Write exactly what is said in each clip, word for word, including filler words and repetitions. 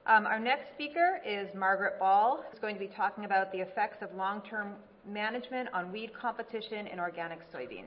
Um, our next speaker is Margaret Ball, who's going to be talking about the effects of long-term management on weed competition in organic soybean.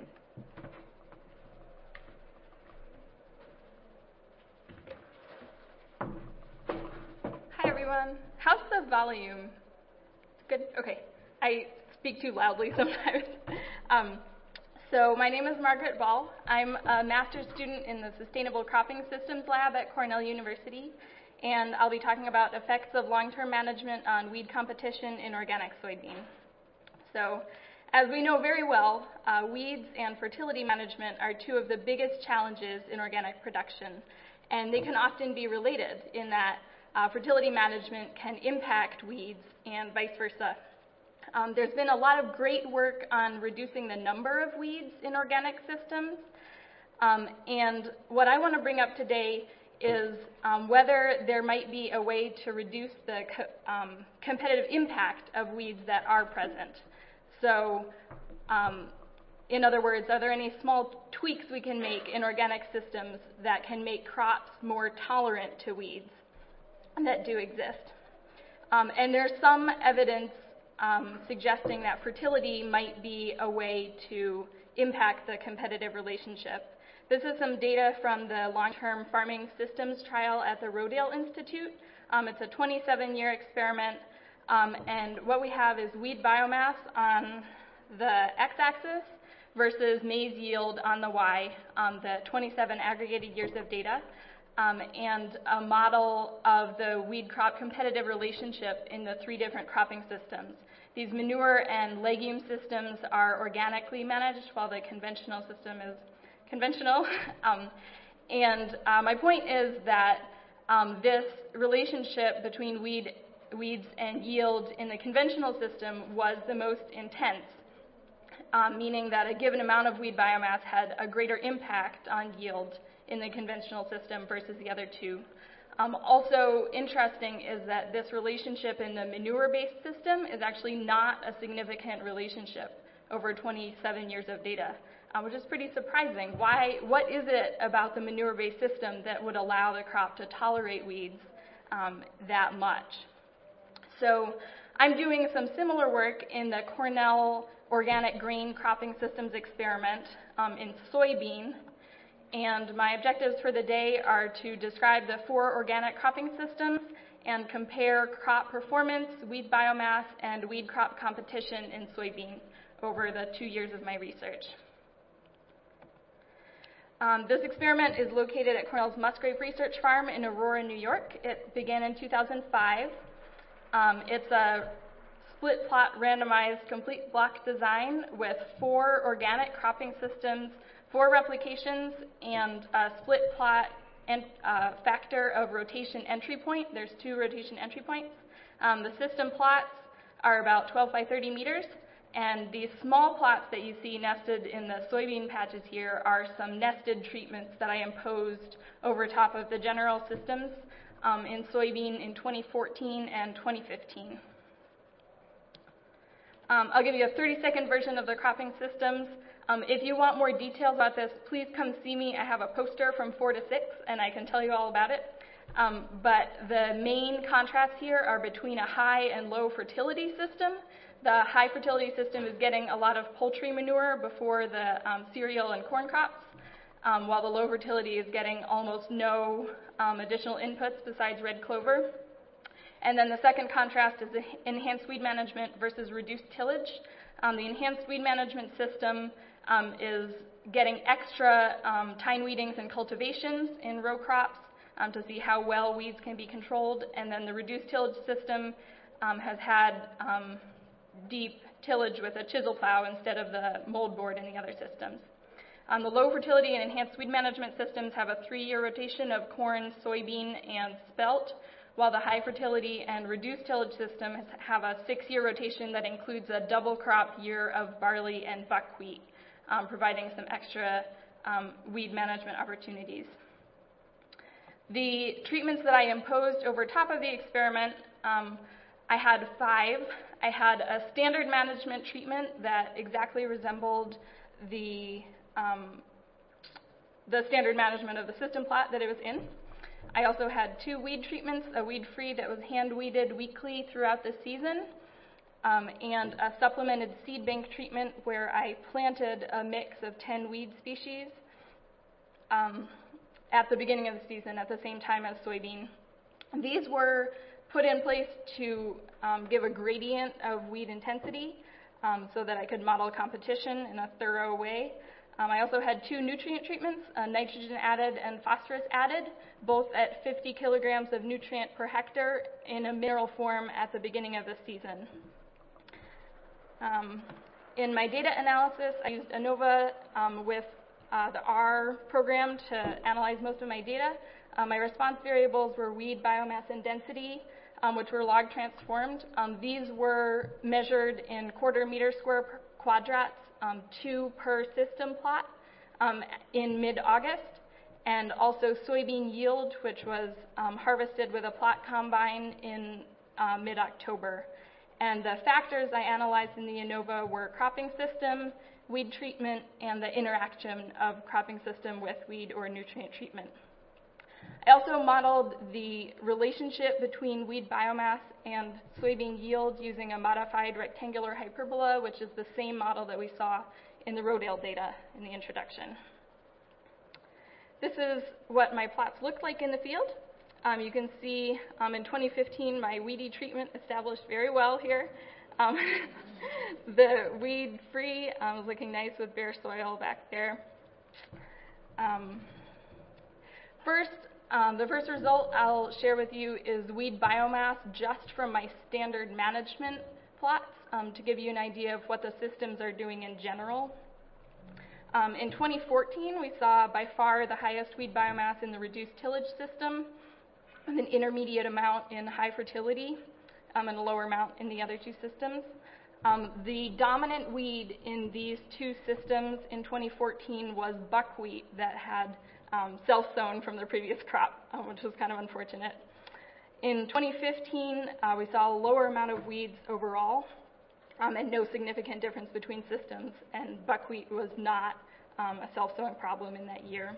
Hi everyone. How's the volume? Good? Okay. I speak too loudly sometimes. um, so my name is Margaret Ball. I'm a master's student in the Sustainable Cropping Systems Lab at Cornell University, and I'll be talking about effects of long-term management on weed competition in organic soybean. So, as we know very well, uh, weeds and fertility management are two of the biggest challenges in organic production, and they can often be related in that uh, fertility management can impact weeds and vice versa. Um, there's been a lot of great work on reducing the number of weeds in organic systems, um, and what I want to bring up today is um, whether there might be a way to reduce the co um, competitive impact of weeds that are present. So, um, in other words, are there any small tweaks we can make in organic systems that can make crops more tolerant to weeds that do exist? Um, and there's some evidence um, suggesting that fertility might be a way to impact the competitive relationship. This is some data from the long-term farming systems trial at the Rodale Institute. Um, it's a twenty-seven year experiment, um, and what we have is weed biomass on the x-axis versus maize yield on the y, um, the twenty-seven aggregated years of data, um, and a model of the weed crop competitive relationship in the three different cropping systems. These manure and legume systems are organically managed, while the conventional system is conventional. um, and uh, my point is that um, this relationship between weed, weeds and yield in the conventional system was the most intense, um, meaning that a given amount of weed biomass had a greater impact on yield in the conventional system versus the other two. Um, also interesting is that this relationship in the manure-based system is actually not a significant relationship over twenty-seven years of data. Uh, which is pretty surprising. Why, what is it about the manure-based system that would allow the crop to tolerate weeds um, that much? So I'm doing some similar work in the Cornell Organic Grain Cropping Systems experiment um, in soybean, and my objectives for the day are to describe the four organic cropping systems and compare crop performance, weed biomass, and weed crop competition in soybean over the two years of my research. Um, this experiment is located at Cornell's Musgrave Research Farm in Aurora, New York. It began in two thousand five. Um, it's a split plot randomized complete block design with four organic cropping systems, four replications, and a split plot and uh, factor of rotation entry point. There's two rotation entry points. Um, the system plots are about twelve by thirty meters. And these small plots that you see nested in the soybean patches here are some nested treatments that I imposed over top of the general systems um, in soybean in twenty fourteen and twenty fifteen. Um, I'll give you a thirty second version of the cropping systems. Um, if you want more details about this, please come see me. I have a poster from four to six, and I can tell you all about it. Um, but the main contrasts here are between a high and low fertility system. The high fertility system is getting a lot of poultry manure before the um, cereal and corn crops, um, while the low fertility is getting almost no um, additional inputs besides red clover. And then the second contrast is the enhanced weed management versus reduced tillage. Um, the enhanced weed management system um, is getting extra um, tine weedings and cultivations in row crops um, to see how well weeds can be controlled. And then the reduced tillage system um, has had um, deep tillage with a chisel plow instead of the mold board in the other systems. Um, the low fertility and enhanced weed management systems have a three year rotation of corn, soybean, and spelt, while the high fertility and reduced tillage systems have a six year rotation that includes a double crop year of barley and buckwheat, um, providing some extra um, weed management opportunities. The treatments that I imposed over top of the experiment, um, I had five. I had a standard management treatment that exactly resembled the, um, the standard management of the system plot that it was in. I also had two weed treatments, a weed-free that was hand-weeded weekly throughout the season, um, and a supplemented seed bank treatment where I planted a mix of ten weed species um, at the beginning of the season at the same time as soybean. These were put in place to um, give a gradient of weed intensity um, so that I could model competition in a thorough way. Um, I also had two nutrient treatments, uh, nitrogen added and phosphorus added, both at fifty kilograms of nutrient per hectare in a mineral form at the beginning of the season. Um, in my data analysis, I used ANOVA um, with uh, the R program to analyze most of my data. Uh, my response variables were weed, biomass, and density, um, which were log transformed. Um, these were measured in quarter meter square per quadrats, um, two per system plot um, in mid-August, and also soybean yield, which was um, harvested with a plot combine in uh, mid-October. And the factors I analyzed in the ANOVA were cropping system, weed treatment, and the interaction of cropping system with weed or nutrient treatment. I also modeled the relationship between weed biomass and soybean yield using a modified rectangular hyperbola, which is the same model that we saw in the Rodale data in the introduction. This is what my plots looked like in the field. Um, you can see um, in twenty fifteen, my weedy treatment established very well here. Um, the weed-free um, was looking nice with bare soil back there. Um, first, Um, the first result I'll share with you is weed biomass just from my standard management plots um, to give you an idea of what the systems are doing in general. Um, in twenty fourteen, we saw by far the highest weed biomass in the reduced tillage system, with an intermediate amount in high fertility um, and a lower amount in the other two systems. Um, the dominant weed in these two systems in twenty fourteen was buckwheat that had Um, self-sown from the previous crop, uh, which was kind of unfortunate. In twenty fifteen, uh, we saw a lower amount of weeds overall um, and no significant difference between systems, and buckwheat was not um, a self-sowing problem in that year.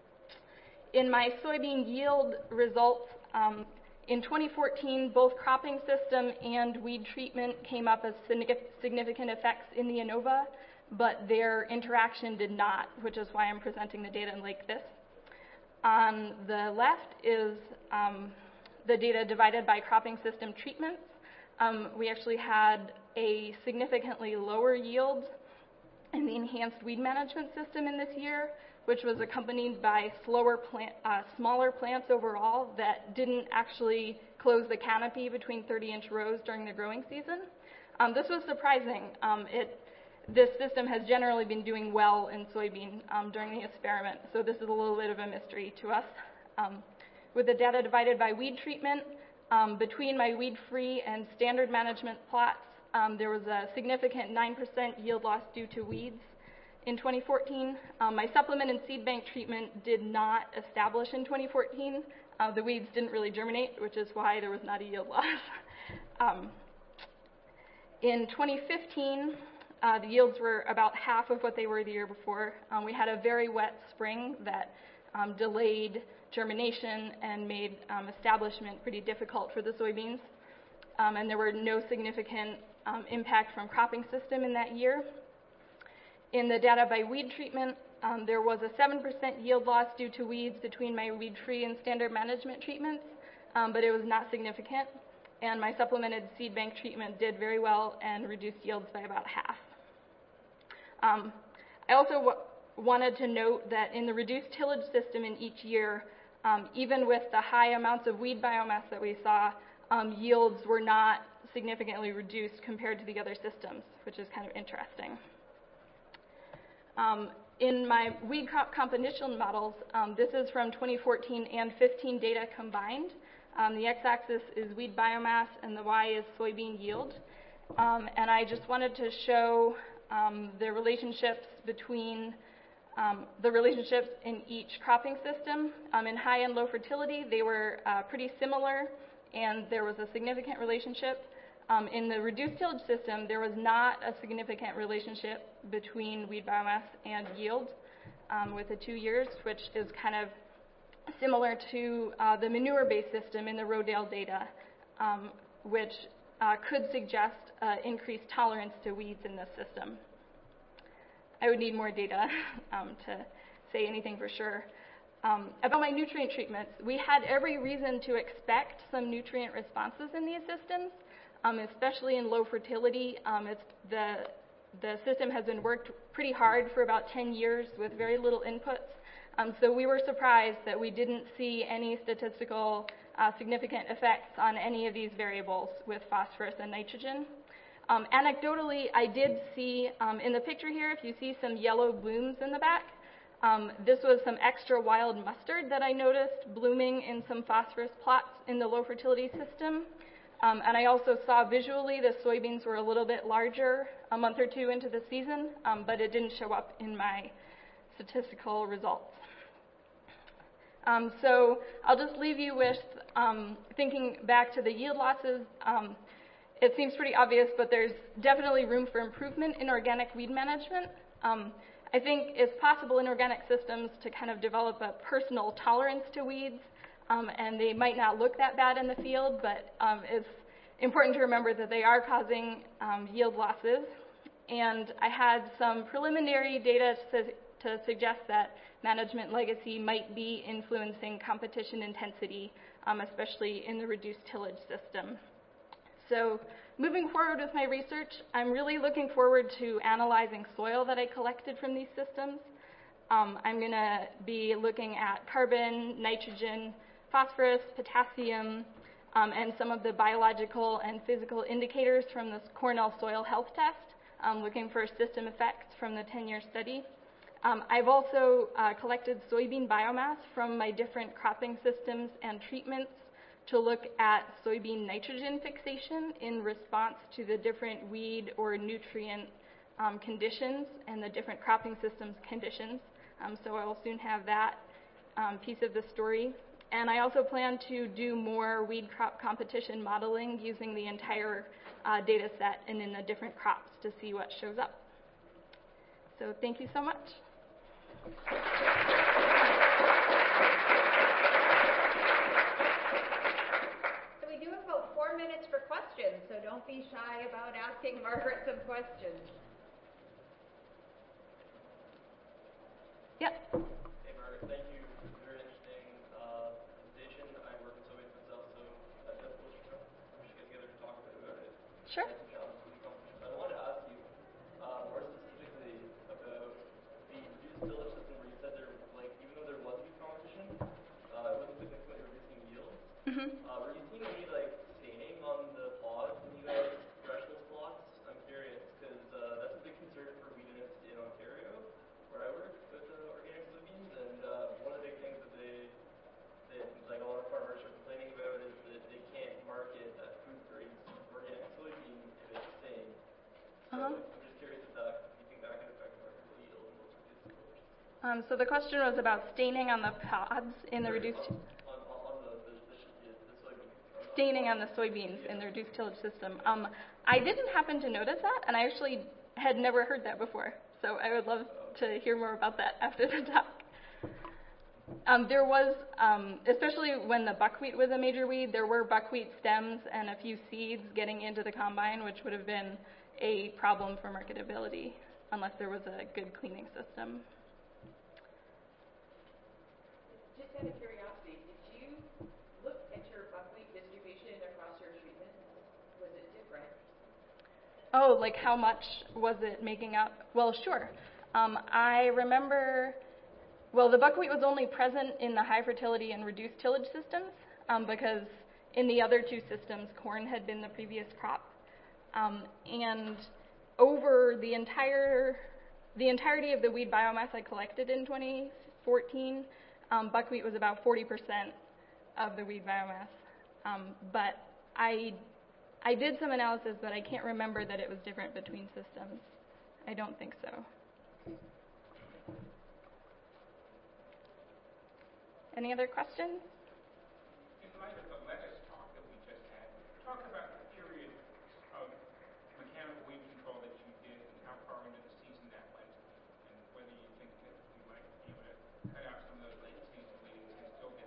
In my soybean yield results, um, in twenty fourteen, both cropping system and weed treatment came up as significant effects in the ANOVA, but their interaction did not, which is why I'm presenting the data like this. On the left is um, the data divided by cropping system treatments. Um, we actually had a significantly lower yield in the enhanced weed management system in this year, which was accompanied by slower plant, uh, smaller plants overall that didn't actually close the canopy between thirty inch rows during the growing season. Um, this was surprising. Um, it This system has generally been doing well in soybean um, during the experiment, so this is a little bit of a mystery to us. Um, with the data divided by weed treatment, um, between my weed-free and standard management plots, um, there was a significant nine percent yield loss due to weeds in twenty fourteen. Um, my supplement and seed bank treatment did not establish in twenty fourteen. Uh, the weeds didn't really germinate, which is why there was not a yield loss. um, in twenty fifteen, Uh, the yields were about half of what they were the year before. Um, we had a very wet spring that um, delayed germination and made um, establishment pretty difficult for the soybeans. Um, and there were no significant um, impact from cropping system in that year. In the data by weed treatment, um, there was a seven percent yield loss due to weeds between my weed-free and standard management treatments, um, but it was not significant. And my supplemented seed bank treatment did very well and reduced yields by about half. Um, I also w wanted to note that in the reduced tillage system in each year, um, even with the high amounts of weed biomass that we saw, um, yields were not significantly reduced compared to the other systems, which is kind of interesting. Um, in my weed crop competition models, um, this is from twenty fourteen and fifteen data combined. Um, the x-axis is weed biomass and the y is soybean yield. Um, and I just wanted to show Um, the relationships between um, the relationships in each cropping system. Um, in high and low fertility, they were uh, pretty similar, and there was a significant relationship. Um, in the reduced tillage system, there was not a significant relationship between weed biomass and yield um, with the two years, which is kind of similar to uh, the manure-based system in the Rodale data, um, which uh, could suggest uh, increased tolerance to weeds in this system. I would need more data um, to say anything for sure. Um, about my nutrient treatments, we had every reason to expect some nutrient responses in these systems, um, especially in low fertility. Um, it's the, the system has been worked pretty hard for about ten years with very little inputs. Um, so we were surprised that we didn't see any statistical uh, significant effects on any of these variables with phosphorus and nitrogen. Um, anecdotally, I did see um, in the picture here, if you see some yellow blooms in the back, um, this was some extra wild mustard that I noticed blooming in some phosphorus plots in the low fertility system. Um, and I also saw visually the soybeans were a little bit larger a month or two into the season, um, but it didn't show up in my statistical results. Um, so I'll just leave you with um, thinking back to the yield losses. Um, it seems pretty obvious, but there's definitely room for improvement in organic weed management. Um, I think it's possible in organic systems to kind of develop a personal tolerance to weeds, um, and they might not look that bad in the field, but um, it's important to remember that they are causing um, yield losses. And I had some preliminary data to, to suggest that management legacy might be influencing competition intensity, um, especially in the reduced tillage system. So moving forward with my research, I'm really looking forward to analyzing soil that I collected from these systems. Um, I'm going to be looking at carbon, nitrogen, phosphorus, potassium, um, and some of the biological and physical indicators from this Cornell soil health test, um, looking for system effects from the ten-year study. Um, I've also uh, collected soybean biomass from my different cropping systems and treatments to look at soybean nitrogen fixation in response to the different weed or nutrient um, conditions and the different cropping systems conditions. Um, so I will soon have that um, piece of the story. And I also plan to do more weed crop competition modeling using the entire uh, data set and in the different crops to see what shows up. So thank you so much. So we do have about four minutes for questions, so don't be shy about asking Margaret some questions. Yeah. Hey Margaret, thank you. Very interesting uh, presentation. I work in soybeans myself, so I definitely we should get together to talk a bit about it. Sure. And some challenges with the competition. But I wanted to ask you uh, more specifically about the reduced tillage system, where you said there, like, even though there was weed competition, uh, it wasn't significantly reducing yields. Mm-hmm. Uh, were you seeing any like staining on the pods when you guys thresh those plots? I'm curious because uh, that's a big concern for weediness in Ontario, where I work with uh, organic soybeans, and uh, one of the big things that they, that like a lot of farmers are complaining about is that they can't market a food grade organic soybean if it's stained. So Uh-huh. I'm just curious if that, you think that can affect marketable yield and those reduced tillage. Um, so the question was about staining on the pods in the Sorry, reduced... On, on, on the, the, the, the soybeans. Staining on the soybeans in the reduced tillage system. Um, I didn't happen to notice that, and I actually had never heard that before. So I would love to hear more about that after the talk. Um, there was, um, especially when the buckwheat was a major weed, there were buckwheat stems and a few seeds getting into the combine, which would have been a problem for marketability unless there was a good cleaning system. Just out of curiosity, did you look at your buckwheat distribution across your treatments? Was it different? Oh, like how much was it making up? Well, sure. Um, I remember, well, the buckwheat was only present in the high fertility and reduced tillage systems um, because in the other two systems, corn had been the previous crop. Um, and over the entire, the entirety of the weed biomass I collected in twenty fourteen, um, buckwheat was about forty percent of the weed biomass. Um, but I I did some analysis, but I can't remember that it was different between systems. I don't think so. Any other questions? In light of the lettuce talk that we just had, talk about the period of mechanical weed control that you did and how far into the season that went, and whether you think that you might be able to cut out some of those late season weeds and still get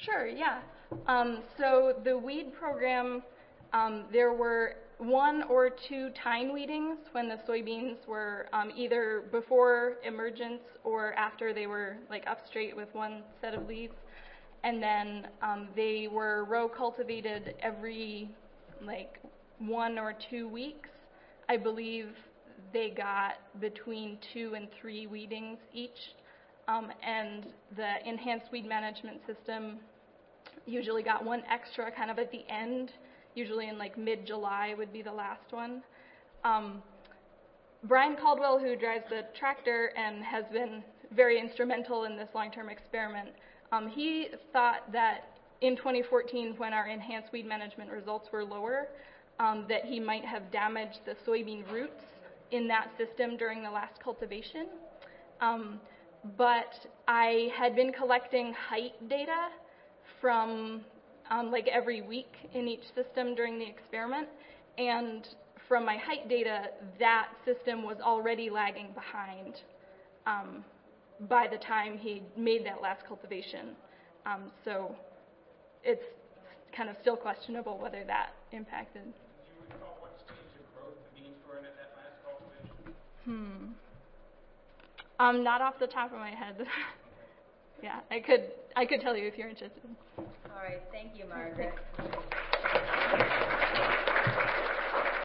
Sure, yeah. Um, so the weed program, um, there were one or two tine weedings when the soybeans were um, either before emergence or after they were like up straight with one set of leaves. And then um, they were row cultivated every like one or two weeks. I believe they got between two and three weedings each. Um, and the enhanced weed management system usually got one extra kind of at the end, usually in like mid-July would be the last one. Um, Brian Caldwell, who drives the tractor and has been very instrumental in this long-term experiment, um, he thought that in twenty fourteen, when our enhanced weed management results were lower, um, that he might have damaged the soybean roots in that system during the last cultivation. Um, but I had been collecting height data from um, like every week in each system during the experiment, and from my height data, that system was already lagging behind um, by the time he made that last cultivation. Um, so it's kind of still questionable whether that impacted. Do you recall what stage of growth the beans were in at that last cultivation? Hmm. Um, not off the top of my head. Yeah, I could I could tell you if you're interested. All right, thank you, Margaret.